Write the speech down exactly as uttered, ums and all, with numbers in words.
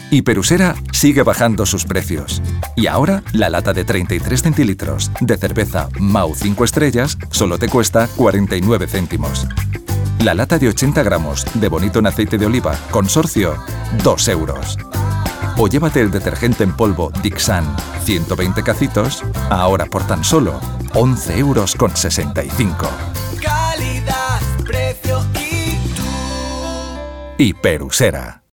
Y Perusera sigue bajando sus precios. Y ahora, la lata de treinta y tres centilitros de cerveza Mau cinco estrellas solo te cuesta cuarenta y nueve céntimos. La lata de ochenta gramos de Bonito en aceite de oliva Consorcio, dos euros. O llévate el detergente en polvo Dixan ciento veinte cacitos, ahora por tan solo once euros con sesenta y cinco. Calidad, precio y tú. Y Perusera.